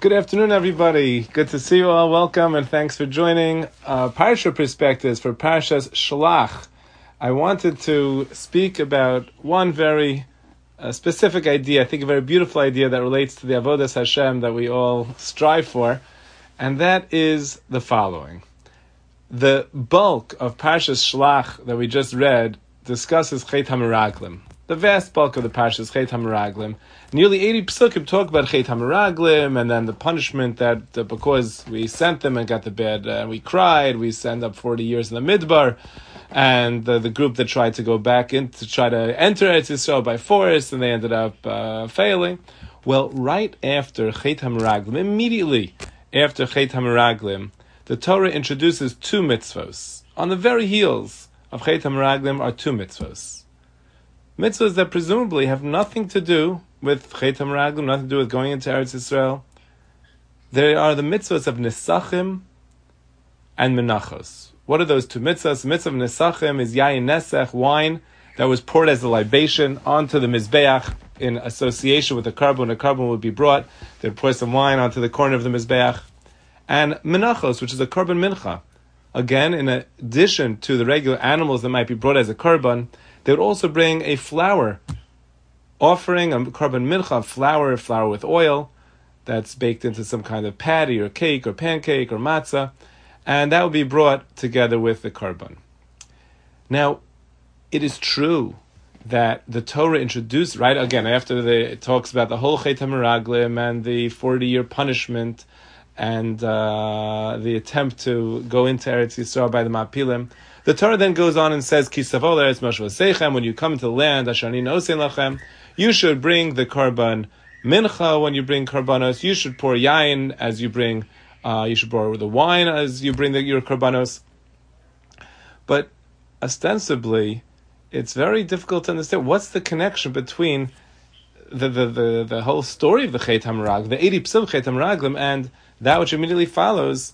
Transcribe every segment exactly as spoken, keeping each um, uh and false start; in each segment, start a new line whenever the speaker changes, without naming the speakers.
Good afternoon, everybody. Good to see you all. Welcome, and thanks for joining uh, Parsha Perspectives for Parshas Shlach. I wanted to speak about one very uh, specific idea, I think a very beautiful idea that relates to the Avodas Hashem that we all strive for, and that is the following. The bulk of Parshas Shlach that we just read discusses Chet HaMeraglim. The vast bulk of the Parsha is Chet HaMeraglim. Nearly eighty psukim talk about Chet HaMeraglim, and then the punishment that uh, because we sent them and got the bad, uh, we cried, we sent up forty years in the Midbar, and uh, the group that tried to go back in to try to enter Eretz Yisrael by force, and they ended up uh, failing. Well, right after Chet HaMeraglim, immediately after Chet HaMeraglim, the Torah introduces two mitzvos. On the very heels of Chet HaMeraglim are two mitzvos. Mitzvahs that presumably have nothing to do with Chet HaMeraglim, nothing to do with going into Eretz Yisrael. They are the mitzvahs of Nesachim and Menachos. What are those two mitzvahs? The mitzvah of Nesachim is Yayin Nesach, wine that was poured as a libation onto the Mizbeach in association with the carbon. A carbon would be brought, they'd pour some wine onto the corner of the Mizbeach. And Menachos, which is a carbon mincha. Again, in addition to the regular animals that might be brought as a carbon, they would also bring a flour offering, a carbon mincha, flour, flour with oil, that's baked into some kind of patty or cake or pancake or matzah, and that would be brought together with the carbon. Now, it is true that the Torah introduced, right, again, after the, it talks about the whole Chet HaMeraglim and the forty-year punishment and uh, the attempt to go into Eretz Yisrael by the Mapilim, the Torah then goes on and says, Ki savol eretz moshe v'seichem, when you come into the land, asher ani nosein lachem, you should bring the karban mincha when you bring karbanos, you should pour yain as you bring, uh, you should pour the wine as you bring the, your karbanos. But ostensibly, it's very difficult to understand what's the connection between the the, the, the whole story of the Chet HaMeraglim, the eighty psukim Chet HaMeraglim, and that which immediately follows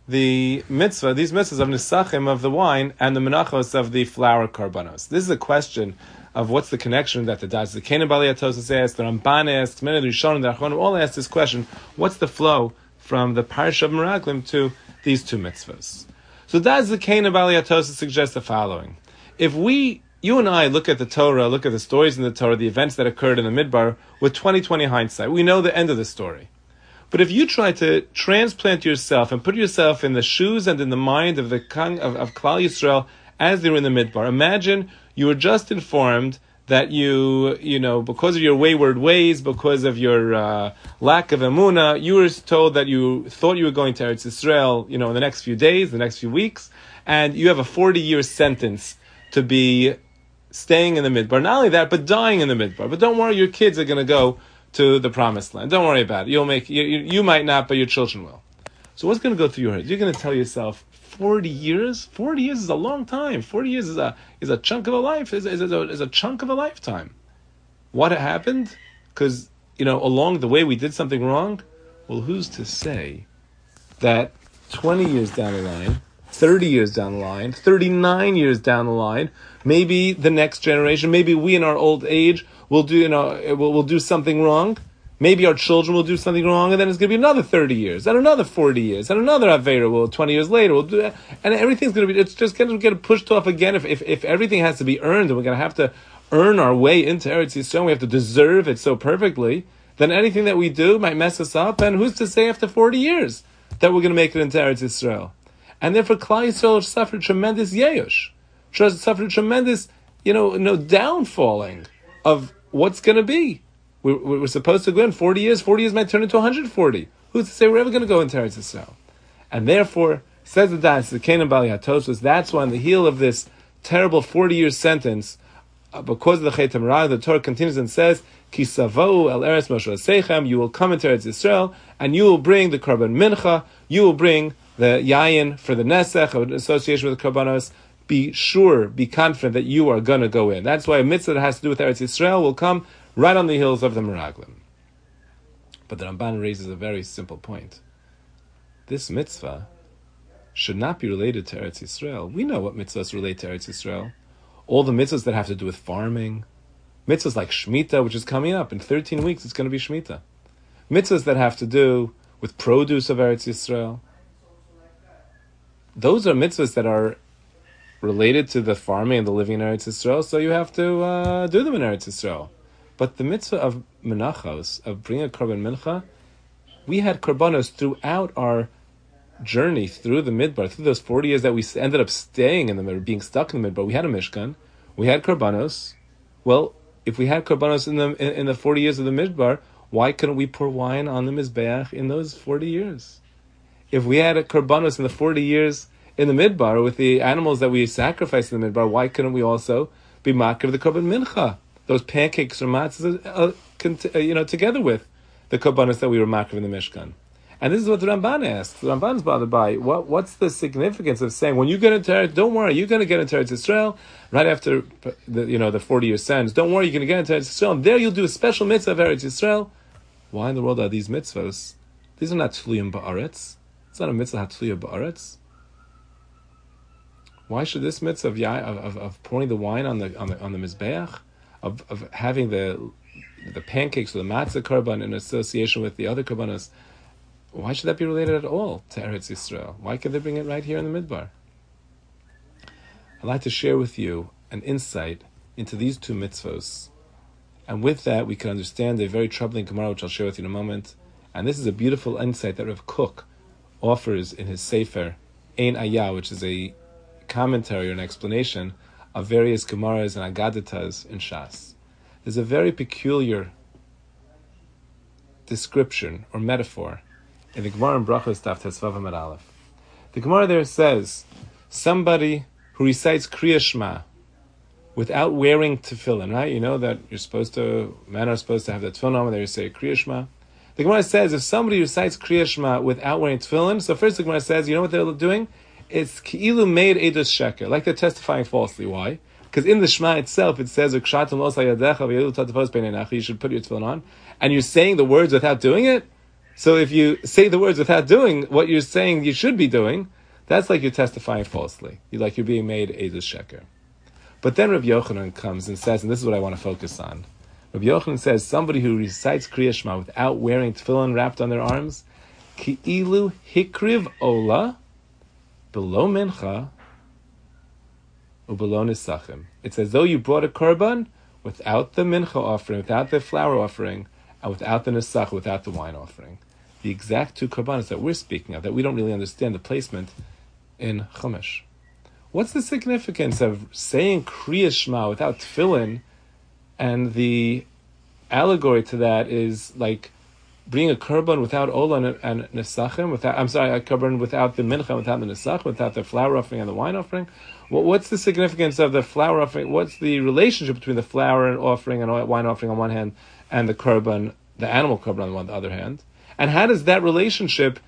the mitzvah, these mitzvahs of Nesachim, of the wine, and the menachos of the flour karbanos. This is a question of what's the connection that the Daz, the Kenan Bali Atosis asked, the Ramban asked, many of the Rishonim, the Achronim, all asked this question, what's the flow from the Parsha of Meraglim to these two mitzvahs? So Daz, the Kenan Bali Atosis suggests the following. If we, you and I, look at the Torah, look at the stories in the Torah, the events that occurred in the Midbar, with twenty twenty hindsight, we know the end of the story. But if you try to transplant yourself and put yourself in the shoes and in the mind of the Kang of, of Klal Yisrael as they were in the Midbar, imagine you were just informed that you, you know, because of your wayward ways, because of your uh, lack of emunah, you were told that you thought you were going to Eretz Yisrael, you know, in the next few days, the next few weeks, and you have a forty-year sentence to be staying in the Midbar. Not only that, but dying in the Midbar. But don't worry, your kids are going to go to the promised land. Don't worry about it. You'll make you, you, you might not, but your children will. So what's going to go through your head? You're going to tell yourself, forty years? forty years is a long time. forty years is a is a chunk of a life. Is is, is, a, is a chunk of a lifetime. What happened? Because, you know, along the way we did something wrong? Well, who's to say that twenty years down the line, thirty years down the line, thirty-nine years down the line, maybe the next generation, maybe we in our old age will do, you know, we'll, we'll do something wrong. Maybe our children will do something wrong, and then it's going to be another thirty years, and another forty years, and another Avera. Well, twenty years later, we'll do that, and everything's going to be, it's just going to get pushed off again. If, if if everything has to be earned, and we're going to have to earn our way into Eretz Yisrael, we have to deserve it so perfectly, then anything that we do might mess us up, and who's to say after forty years that we're going to make it into Eretz Yisrael? And therefore, Klal Yisrael suffered tremendous yeyush, suffered tremendous, you know, no downfalling of what's going to be. We're, we're supposed to go in forty years. forty years might turn into one hundred forty. Who's to say we're ever going to go into Eretz Yisrael? And therefore, says the Das, the Kenan Bali Hatosos, that's why on the heel of this terrible forty-year sentence, uh, because of the Chet HaMeraglim, the Torah continues and says, Ki savou el eretz moshe v'seichem, you will come into Eretz Yisrael, and you will bring the karban mincha, you will bring the yayin for the nesech, of association with the karbanos. Be sure, be confident that you are going to go in. That's why a mitzvah that has to do with Eretz Yisrael will come right on the heels of the Meraglim. But the Ramban raises a very simple point. This mitzvah should not be related to Eretz Yisrael. We know what mitzvahs relate to Eretz Yisrael. All the mitzvahs that have to do with farming, mitzvahs like Shemitah, which is coming up in thirteen weeks, it's going to be Shemitah. Mitzvahs that have to do with produce of Eretz Yisrael. Those are mitzvahs that are related to the farming and the living in Eretz Yisrael, so you have to uh, do them in Eretz Yisrael. But the mitzvah of menachos, of bringing a korban mincha, we had korbanos throughout our journey through the Midbar, through those forty years that we ended up staying in the Midbar, being stuck in the Midbar. We had a Mishkan, we had korbanos. Well, if we had korbanos in the in, in the forty years of the Midbar, why couldn't we pour wine on the Mizbeach in those forty years? If we had a korbanos in the forty years in the Midbar with the animals that we sacrificed in the Midbar, why couldn't we also be makriv the korban mincha, those pancakes or matzahs, uh, cont- uh, you know, together with the korbanos that we were makriv in the Mishkan? And this is what the Ramban asks. The Ramban's bothered by what what's the significance of saying when you get into Eretz, don't worry, you're going to get into Eretz Yisrael right after the you know the forty year sentence. Don't worry, you're going to get into Eretz Yisrael, and there you'll do a special mitzvah of Eretz Yisrael. Why in the world are these mitzvahs? These are not tfliyim ba'aretz. It's not a mitzvah hatfliyah ba'aretz. Why should this mitzvah of, of, of pouring the wine on the on the on the mizbeach, of of having the the pancakes or the matzah korban in association with the other korbanos, why should that be related at all to Eretz Yisrael? Why can't they bring it right here in the Midbar? I'd like to share with you an insight into these two mitzvos, and with that we can understand a very troubling Gemara, which I'll share with you in a moment. And this is a beautiful insight that Rav Kook offers in his Sefer Ein Ayah, which is a commentary or an explanation of various Gemaras and Agaditas in Shas. There's a very peculiar description or metaphor in the Gemara in Brachos Daf Tesvav Amud Aleph. The Gemara there says, somebody who recites Kriya Shema without wearing tefillin, right? You know that you're supposed to, men are supposed to have the tefillin on when they say Kriya Shema. The Gemara says, if somebody recites Kriya Shema without wearing tefillin, so first the Gemara says, you know what they're doing? It's ki'ilu made edus sheker, like they're testifying falsely. Why? Because in the Shema itself, it says, you should put your tefillin on, and you're saying the words without doing it. So if you say the words without doing what you're saying you should be doing, that's like you're testifying falsely. You're like you're being made edus sheker. But then Rabbi Yochanan comes and says, and this is what I want to focus on. Rabbi Yochanan says, somebody who recites Kriya Shema without wearing tefillin wrapped on their arms, ki'ilu hikriv ola below mincha ubelow nisachim. It's as though you brought a korban without the mincha offering, without the flour offering, and without the nisach, without the wine offering. The exact two korbanos that we're speaking of, that we don't really understand the placement in Chumash. What's the significance of saying Kriya Shema without tefillin? And the allegory to that is like bringing a korban without ola and, and nesachim, without, I'm sorry, a korban without the mincha, without the nesach, without the flour offering and the wine offering. What, what's the significance of the flour offering? What's the relationship between the flour offering and wine offering on one hand and the korban, the animal korban on the other hand? And how does that relationship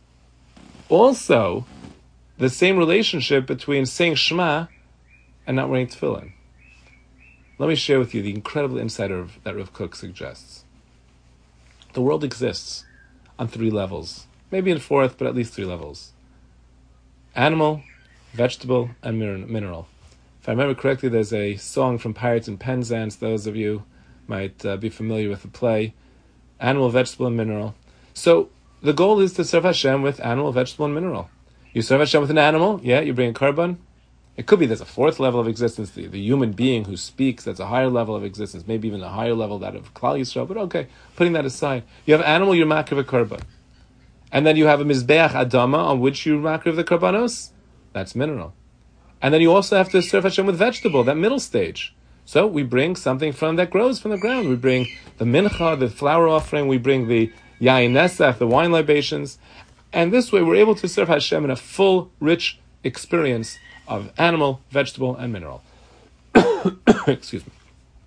also, the same relationship between saying Shema and not wearing tefillin? Let me share with you the incredible insight of, that Rav Kook suggests. The world exists on three levels, maybe in fourth, but at least three levels. Animal, vegetable, and mineral. If I remember correctly, there's a song from Pirates and Penzance. Those of you might uh, be familiar with the play. Animal, vegetable, and mineral. So the goal is to serve Hashem with animal, vegetable, and mineral. You serve Hashem with an animal, yeah, you bring a korban. It could be there's a fourth level of existence, the, the human being who speaks, that's a higher level of existence, maybe even a higher level that of Klal Yisrael, but okay, putting that aside. You have animal, you're makriv a korban. And then you have a mizbeach adama on which you makriv the korbanos, that's mineral. And then you also have to serve Hashem with vegetable, that middle stage. So we bring something from that grows from the ground. We bring the mincha, the flour offering, we bring the yayin nesach, the wine libations, and this way we're able to serve Hashem in a full, rich experience of animal, vegetable, and mineral. Excuse me.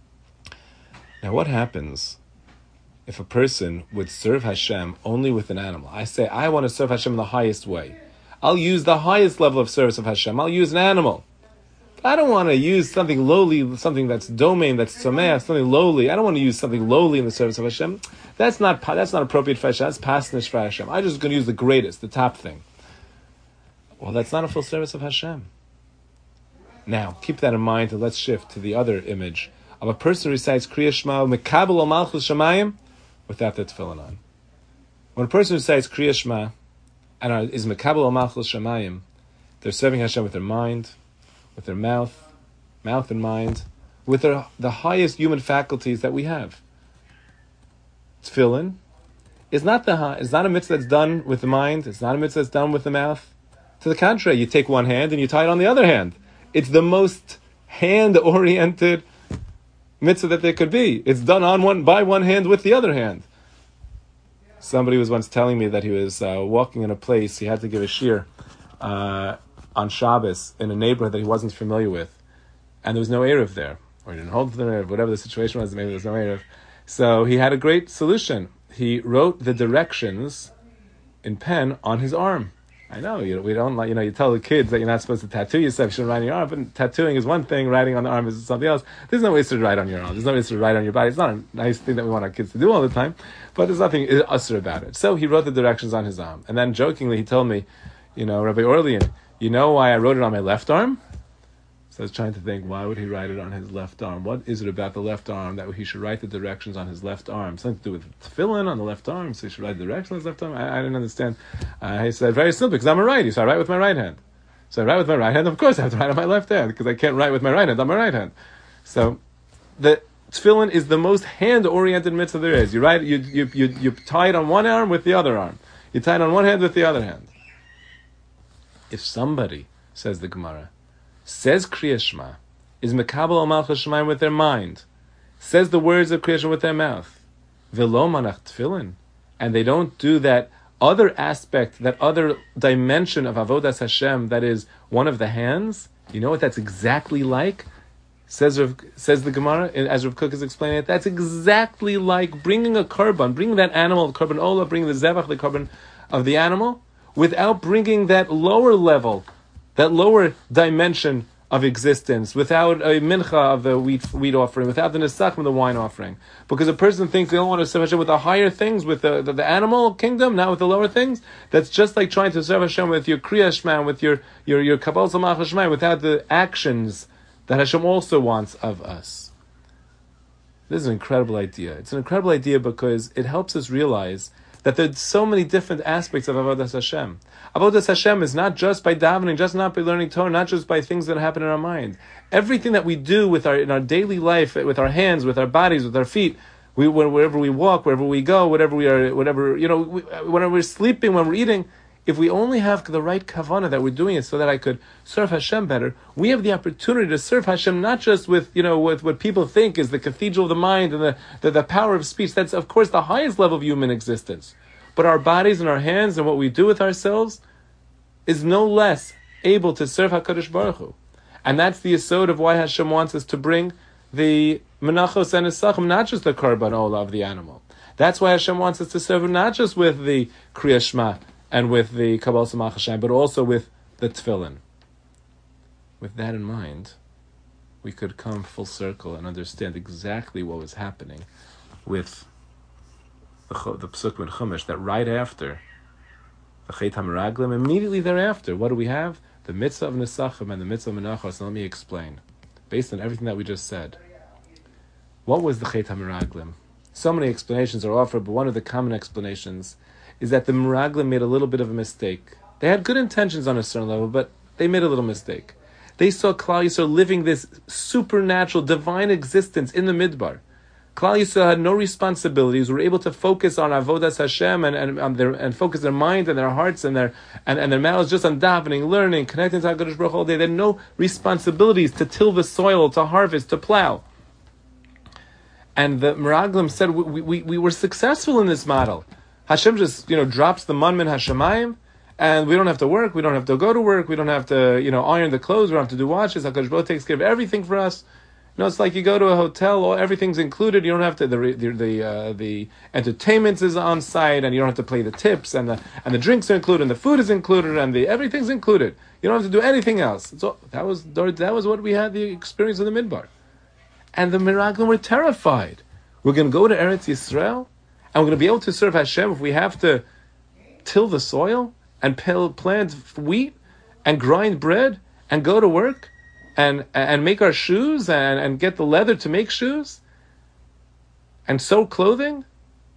Now, what happens if a person would serve Hashem only with an animal? I say, I want to serve Hashem in the highest way. I'll use the highest level of service of Hashem. I'll use an animal. I don't want to use something lowly, something that's domain, that's someah, something lowly. I don't want to use something lowly in the service of Hashem. That's not that's not appropriate for Hashem. That's pasnish for Hashem. I'm just going to use the greatest, the top thing. Well, that's not a full service of Hashem. Now, keep that in mind, and let's shift to the other image of a person who recites Kriya Shema, Mekabel al Malchus Shamayim, without the tefillin on. When a person recites Kriya Shema and is Mekabel al Malchus Shamayim, they're serving Hashem with their mind, with their mouth, mouth and mind, with their, the highest human faculties that we have. Tefillin is not the it's not a mitzvah that's done with the mind. It's not a mitzvah that's done with the mouth. To the contrary, you take one hand and you tie it on the other hand. It's the most hand-oriented mitzvah that there could be. It's done on one by one hand with the other hand. Somebody was once telling me that he was uh, walking in a place, he had to give a shir uh, on Shabbos in a neighborhood that he wasn't familiar with. And there was no Erev there. Or he didn't hold the Erev, whatever the situation was, maybe there was no Erev. So he had a great solution. He wrote the directions in pen on his arm. I know, you know, we don't like, you know, you tell the kids that you're not supposed to tattoo yourself, you shouldn't write on your arm, but tattooing is one thing, writing on the arm is something else. There's no way to write on your arm. There's no way to write on your body. It's not a nice thing that we want our kids to do all the time, but there's nothing usher about it. So he wrote the directions on his arm. And then jokingly he told me, you know, Rabbi Orlean, you know why I wrote it on my left arm? So I was trying to think, why would he write it on his left arm? What is it about the left arm that he should write the directions on his left arm? Something to do with tefillin on the left arm, so he should write the directions on his left arm? I, I didn't understand. Uh, he said, very simple, because I'm a righty, so I write with my right hand. So I write with my right hand, of course I have to write on my left hand, because I can't write with my right hand on my right hand. So the tefillin is the most hand-oriented mitzvah there is. You write, you, you, you, you tie it on one arm with the other arm. You tie it on one hand with the other hand. If somebody, says the Gemara, says Kriya Shema, is Mekabel al Malchus Shamayim with their mind, says the words of Kriya Shema with their mouth, V'lo manach tefillin, and they don't do that other aspect, that other dimension of Avodas Hashem, that is one of the hands. You know what that's exactly like? Says Rav, says the Gemara, as Rav Kook is explaining it, that's exactly like bringing a korban, bringing that animal, the korban olah, bringing the zevach, the korban of the animal, without bringing that lower level, that lower dimension of existence, without a mincha of the wheat wheat offering, without the nesachim of the wine offering. Because a person thinks they don't want to serve Hashem with the higher things, with the, the, the animal kingdom, not with the lower things. That's just like trying to serve Hashem with your Kriya Shema, with your your your Kabbalah Samach Shema, without the actions that Hashem also wants of us. This is an incredible idea. It's an incredible idea because it helps us realize that there's so many different aspects of Avodas Hashem. Avodas Hashem is not just by davening, just not by learning Torah, not just by things that happen in our mind. Everything that we do with our in our daily life, with our hands, with our bodies, with our feet, we wherever we walk, wherever we go, whatever we are, whatever you know, we, when we're sleeping, when we're eating, if we only have the right kavanah that we're doing it so that I could serve Hashem better, we have the opportunity to serve Hashem not just with you know with what people think is the cathedral of the mind and the, the, the power of speech. That's of course the highest level of human existence. But our bodies and our hands and what we do with ourselves is no less able to serve HaKadosh Baruch Hu. And that's the yesod of why Hashem wants us to bring the menachos and nesachim, not just the korban olah of the animal. That's why Hashem wants us to serve Him not just with the Kriya Shema and with the Kabbalah Samach Hashem, but also with the tefillin. With that in mind, we could come full circle and understand exactly what was happening with the, the Pesuk in Chumash, that right after the Chet HaMeraglim, immediately thereafter, what do we have? The mitzvah of Nesachim and the mitzvah of Menachos. And let me explain, based on everything that we just said. What was the Chet HaMeraglim? So many explanations are offered, but one of the common explanations is that the Meraglim made a little bit of a mistake. They had good intentions on a certain level, but they made a little mistake. They saw Klal Yisrael living this supernatural, divine existence in the Midbar. Klal Yisrael had no responsibilities, were able to focus on Avodas Hashem and and, on their, and focus their mind and their hearts and their and, and their mouths just on davening, learning, connecting to HaKadosh Baruch Hu all day. They had no responsibilities to till the soil, to harvest, to plow. And the Meraglim said, we, we, we were successful in this model. Hashem just, you know, drops the man min hashemayim, and we don't have to work, we don't have to go to work, we don't have to, you know, iron the clothes, we don't have to do washes. HaKadosh Baruch Hu takes care of everything for us. You know, it's like you go to a hotel, all everything's included. You don't have to the the the, uh, the entertainment is on site, and you don't have to pay the tips, and the and the drinks are included, and the food is included, and the everything's included. You don't have to do anything else. So that was that was what we had the experience of the Midbar, and the Meraglim were terrified. We're going to go to Eretz Yisrael, and we're going to be able to serve Hashem if we have to till the soil and plant wheat and grind bread and go to work and and make our shoes and, and get the leather to make shoes and sew clothing.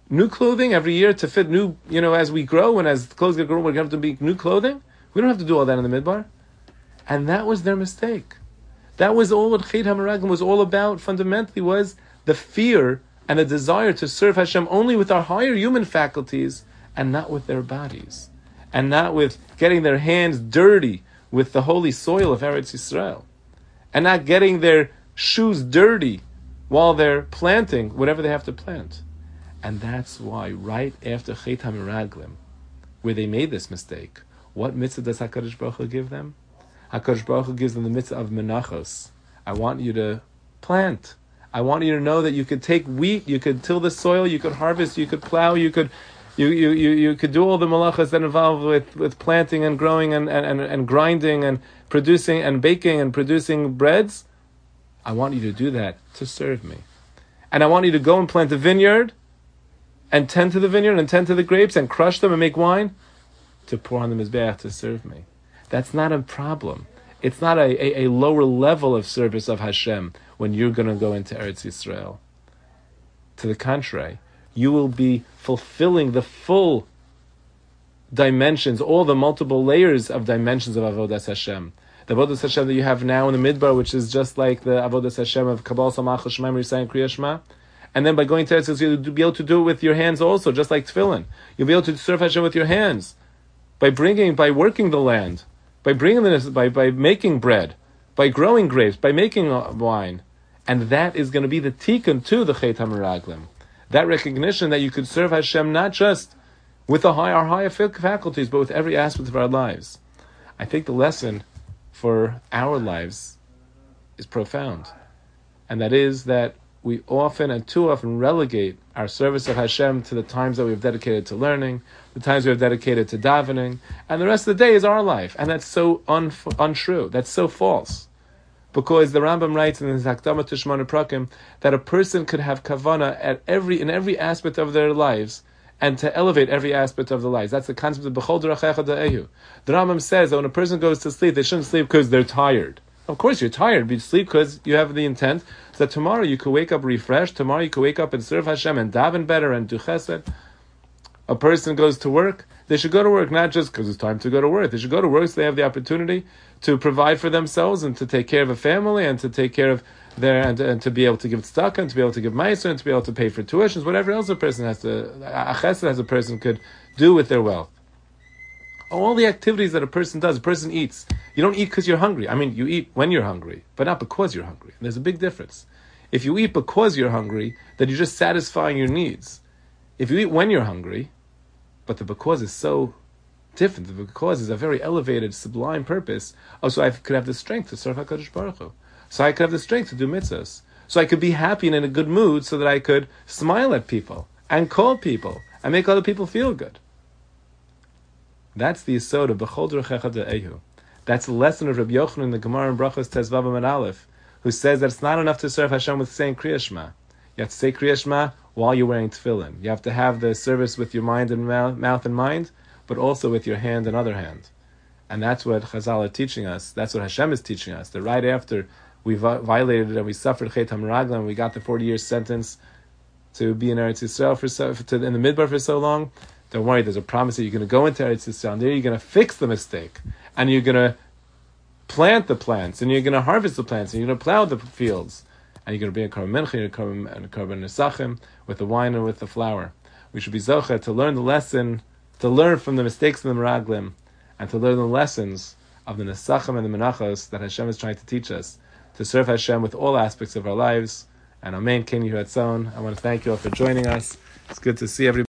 new clothing every year to fit new, you know, as we grow and as the clothes get grown, we're going to have to be new clothing. We don't have to do all that in the Midbar. And that was their mistake. That was all what Chet HaMeraglim was all about, fundamentally, was the fear and the desire to serve Hashem only with our higher human faculties and not with their bodies. And not with getting their hands dirty with the holy soil of Eretz Yisrael. And not getting their shoes dirty while they're planting whatever they have to plant. And that's why right after Chet HaMeraglim, where they made this mistake, what mitzvah does HaKadosh Baruch Hu give them? HaKadosh Baruch Hu gives them the mitzvah of menachos. I want you to plant. I want you to know that you could take wheat, you could till the soil, you could harvest, you could plow, you could you you, you, you could do all the malachas that involve with, with planting and growing and, and, and, and grinding and producing and baking and producing breads. I want you to do that to serve me. And I want you to go and plant a vineyard and tend to the vineyard and tend to the grapes and crush them and make wine to pour on the mizbeach to serve me. That's not a problem. It's not a, a, a lower level of service of Hashem when you're going to go into Eretz Yisrael. To the contrary, you will be fulfilling the full dimensions, all the multiple layers of dimensions of Avodas Hashem. The Avodas Hashem that you have now in the Midbar, which is just like the Avodas Hashem of Kabbalah Samach Shema Risayim Kriya Shema. And then by going to Eretz Yisrael, you'll be able to do it with your hands also, just like Tefillin. You'll be able to serve Hashem with your hands by bringing, by working the land, by bringing this, by by making bread, by growing grapes, by making wine, and that is going to be the tikkun to the Chet HaMeraglim. That recognition that you could serve Hashem not just with the high, our higher faculties, but with every aspect of our lives. I think the lesson for our lives is profound, and that is that we often and too often relegate our service of Hashem to the times that we have dedicated to learning, the times we have dedicated to davening, and the rest of the day is our life. And that's so un- untrue. That's so false. Because the Rambam writes in his Hakdama to Shemona Prakim that a person could have kavana at every in every aspect of their lives and to elevate every aspect of their lives. That's the concept of B'chol D'rachecha Da'ehu. The Rambam says that when a person goes to sleep, they shouldn't sleep because they're tired. Of course you're tired, but you sleep because you have the intent that tomorrow you could wake up refreshed, tomorrow you could wake up and serve Hashem and daven better and do chesed. A person goes to work, they should go to work not just because it's time to go to work. They should go to work so they have the opportunity to provide for themselves and to take care of a family and to take care of their, and, and to be able to give tzedakah and to be able to give ma'aser and to be able to pay for tuitions, whatever else a person has to, a chesed as a person could do with their wealth. All the activities that a person does, a person eats. You don't eat because you're hungry. I mean, you eat when you're hungry, but not because you're hungry. And there's a big difference. If you eat because you're hungry, then you're just satisfying your needs. If you eat when you're hungry, but the because is so different, the because is a very elevated, sublime purpose, oh, so I could have the strength to serve HaKadosh Baruch Hu. So I could have the strength to do mitzvahs. So I could be happy and in a good mood so that I could smile at people and call people and make other people feel good. That's the yesod of B'chol D'rachecha Da'ehu. That's the lesson of Rabbi Yochanan in the Gemara in Brachos Tezvav Amud Aleph, who says that it's not enough to serve Hashem with saying Kriya Shema. You have to say Kriya Shema while you're wearing tefillin. You have to have the service with your mind and mouth, mouth and mind, but also with your hand and other hand. And that's what Chazal are teaching us. That's what Hashem is teaching us. That right after we violated and we suffered Chet HaMeraglim, we got the forty-year sentence to be in Eretz Yisrael for so, to, in the Midbar for so long. Don't worry, there's a promise that you're going to go into Eretz Yisrael, and there you're going to fix the mistake, and you're going to plant the plants, and you're going to harvest the plants, and you're going to plow the fields, and you're going to be a korban mincha, you're going to be a korban nesachim, with the wine and with the flour. We should be zocheh to learn the lesson, to learn from the mistakes of the Meraglim, and to learn the lessons of the nesachim and the menachos that Hashem is trying to teach us, to serve Hashem with all aspects of our lives. And Amen, Ken Yiratzon. I want to thank you all for joining us. It's good to see everybody.